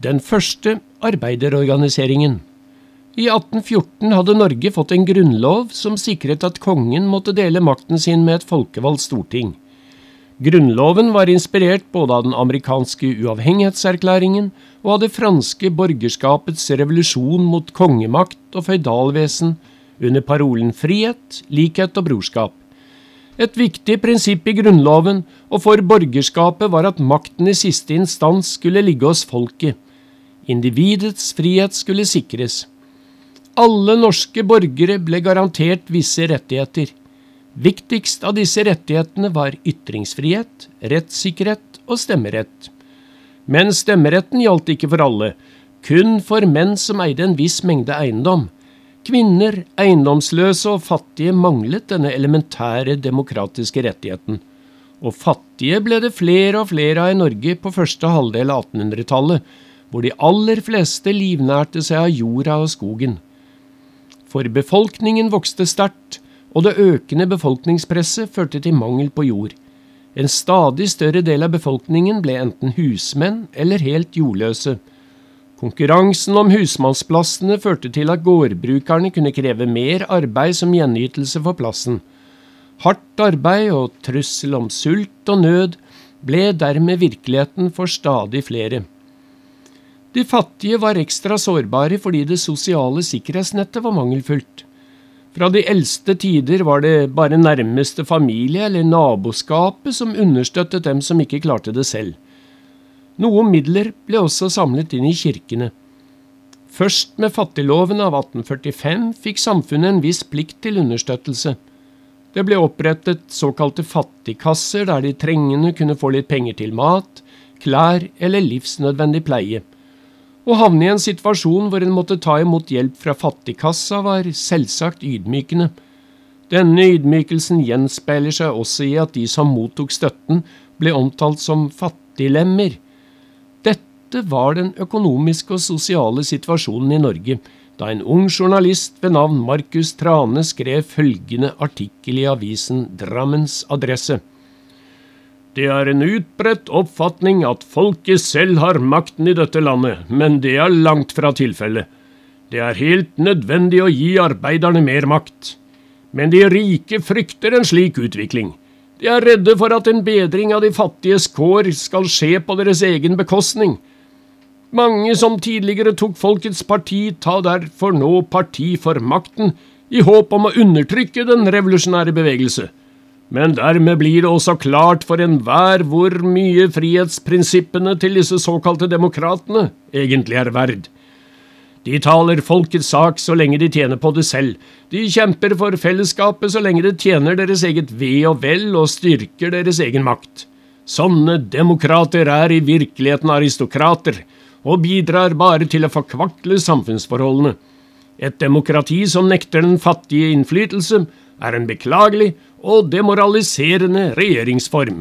Den første arbeiderorganiseringen. I 1814 hadde Norge fått en grunnlov som sikret at kongen måtte dele makten sin med et folkevalgt storting. Grunnloven var inspirert både av den amerikanske uavhengighetserklæringen og av det franske borgerskapets revolusjon mot kongemakt og feudalvesen under parolen frihet, likhet og brorskap. Et viktig prinsipp i grunnloven og for borgerskapet var at makten i siste instans skulle ligge hos folket. Individets frihet skulle sikres. Alle norske borgere ble garantert visse rettigheter. Viktigst av disse rettighetene var ytringsfrihet, rettssikkerhet og stemmerett. Men stemmeretten gjaldt ikke for alle, kun for menn som eide en viss mengde eiendom. Kvinner, eiendomsløse og fattige manglet denne elementære demokratiske rettigheten. Og fattige ble det flere og flere av i Norge på første halvdel av 1800-tallet, hvor de aller fleste livnærte seg av jorda og skogen. For befolkningen vokste sterkt, og det økende befolkningspresset førte til mangel på jord. En stadig større del av befolkningen ble enten husmenn eller helt jordløse. Konkurransen om husmannsplassene førte til at gårdbrukerne kunne kreve mer arbeid som gjenytelse for plassen. Hardt arbeid og trussel om sult og nød ble dermed virkeligheten for stadig flere. De fattige var ekstra sårbare fordi det sosiale sikkerhetsnettet var mangelfullt. Fra de eldste tider var det bare nærmeste familie eller naboskapet som understøttet dem som ikke klarte det selv. Noen midler ble også samlet inn i kirkene. Først med fattigloven av 1845 fikk samfunnet en viss plikt til understøttelse. Det ble opprettet såkalte fattigkasser der de trengende kunne få litt penger til mat, klær eller livsnødvendig pleie. Å havne i en situasjon hvor en måtte ta imot hjelp fra fattigkassa var selvsagt ydmykende. Denne ydmykelsen gjenspeiler seg også i at de som mottok støtten ble omtalt som fattiglemmer. Dette var den økonomiske og sosiale situasjonen i Norge, da en ung journalist ved navn Markus Trane skrev følgende artikkel i avisen Drammens Adresse. Det er en utbredt oppfatning at folket selv har makten i dette landet, men det er langt fra tilfellet. Det er helt nødvendig å gi arbeiderne mer makt. Men de rike frykter en slik utvikling. De er redde for at en bedring av de fattiges kår skal skje på deres egen bekostning. Mange som tidligere tok folkets parti tar derfor nå parti for makten, i håp om å undertrykke den revolusjonære bevegelse. Men dermed blir det også klart for enhver hvor mye frihetsprinsippene til disse såkalte demokratene egentlig er verd. De taler folkets sak så lenge de tjener på det selv. De kjemper for fellesskapet så lenge det tjener deres eget ve og vel og styrker deres egen makt. Sånne demokrater er i virkeligheten aristokrater, og bidrar bare til å forkvakle samfunnsforholdene. Et demokrati som nekter den fattige innflytelse er en beklagelig og demoraliserende regjeringsform.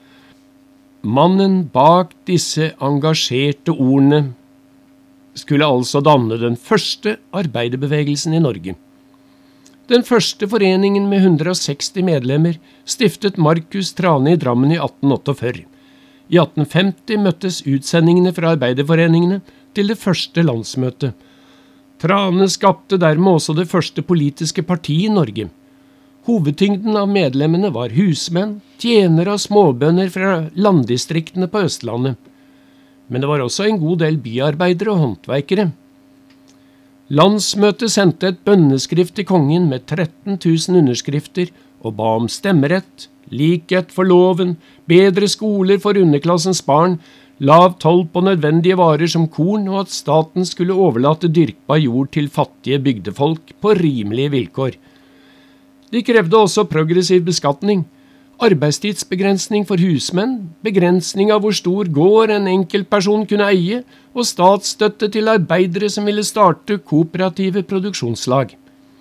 Mannen bak disse engasjerte ordene skulle altså danne den første arbeiderbevegelsen i Norge. Den første foreningen med 160 medlemmer stiftet Markus Trane i Drammen i 1848. I 1850 møttes utsendingene fra arbeiderforeningene til det første landsmøtet. Trane skapte dermed også det første politiske partiet i Norge. Hovedtyngden av medlemmene var husmenn, tjenere og småbønder fra landdistriktene på Østlandet. Men det var også en god del byarbeidere og håndverkere. Landsmøtet sendte et bønneskrift til kongen med 13 000 underskrifter og ba om stemmerett, likhet for loven, bedre skoler for underklassens barn, lav toll på nødvendige varer som korn og at staten skulle overlate dyrkbar jord til fattige bygdefolk på rimelige vilkår. De krevde også progressiv beskatning, arbeidstidsbegrensning for husmenn, begrensning av hvor stor gård en enkeltperson kunne eie, og statsstøtte til arbeidere som ville starte kooperative produksjonslag.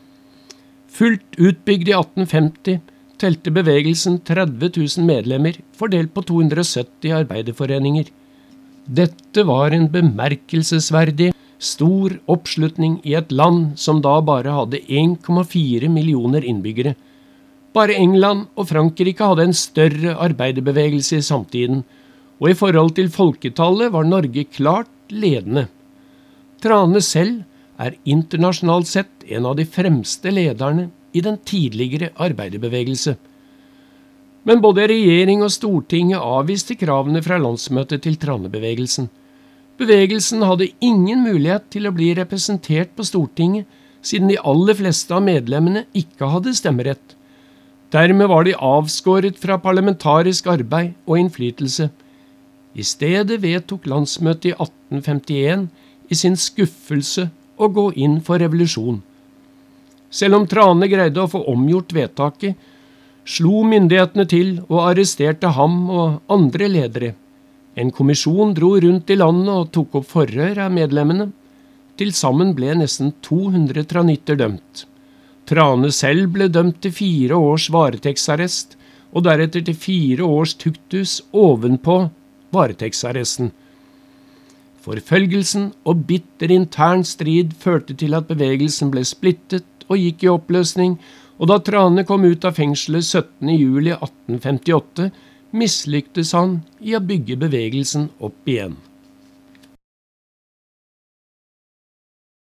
Fullt utbygd i 1850 telte bevegelsen 30 000 medlemmer, fordelt på 270 arbeiderforeninger. Dette var en bemerkelsesverdig stor oppslutning i et land som da bare hadde 1,4 millioner innbyggere. Bare England og Frankrike hadde en større arbeiderbevegelse i samtiden, og i forhold til folketallet var Norge klart ledende. Trane selv er internasjonalt sett en av de fremste lederne i den tidligere arbeiderbevegelse. Men både regjering og Stortinget avviste kravene fra landsmøtet til Tranebevegelsen. Bevegelsen hadde ingen mulighet til å bli representert på Stortinget, siden de aller fleste av medlemmene ikke hadde stemmerett. Dermed var de avskåret fra parlamentarisk arbeid og innflytelse. I stedet vedtok landsmøtet i 1851 i sin skuffelse å gå inn for revolusjon. Selv om Trane greide å få omgjort vedtaket, slo myndighetene til og arresterte ham og andre ledere. En kommisjon dro rundt i landet og tok opp forhør av medlemmene. Til sammen ble nesten 200 tranitter dømt. Trane selv ble dømt til 4 års varetektsarrest, og deretter til 4 års tukthus ovenpå varetektsarresten. Forfølgelsen og bitter intern strid førte til at bevegelsen ble splittet og gikk i oppløsning, og da Trane kom ut av fengselet 17. juli 1858, mislyktes han i å bygge bevegelsen opp igjen.